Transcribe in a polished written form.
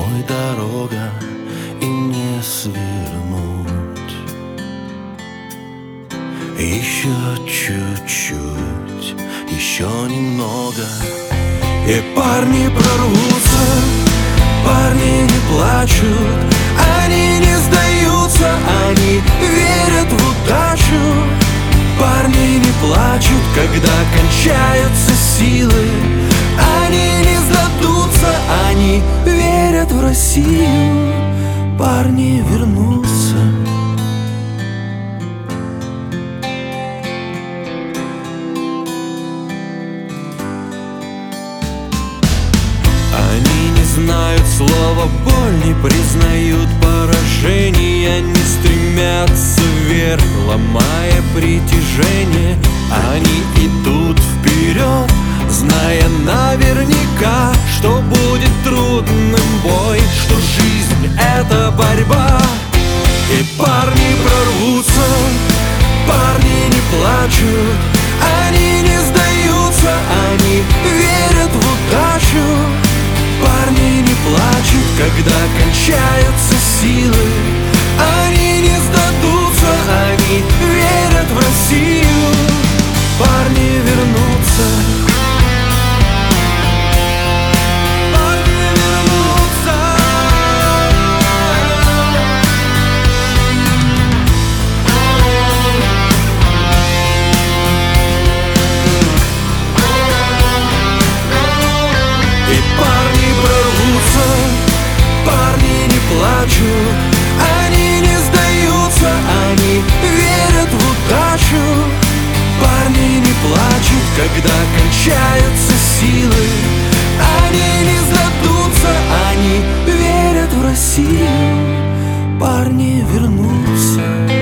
Домой дорога и не свернуть. Еще чуть-чуть, еще немного, и парни прорвутся. Парни не плачут, они не сдаются, они верят в удачу. Парни не плачут, когда кончаются силы, они не сдадутся, они верят в Россию. Парни вернутся. Они не знают слова боль, не признают поражения, не стремятся вверх, ломая притяжение. Они идут вперед, зная наверняка, что будет трудным бой, что жизнь — это борьба. И парни прорвутся, парни не плачут, они не сдаются, они верят в удачу. Парни не плачут, когда кончаются силы, они не сдадутся, они верят в Россию. Парни вернутся. Парни вернутся. И парни прорвутся, парни не плачут, они не сдаются, они верят в удачу. Парни не плачут, когда кончаются силы, они не сдадутся, они верят в Россию. Парни вернутся.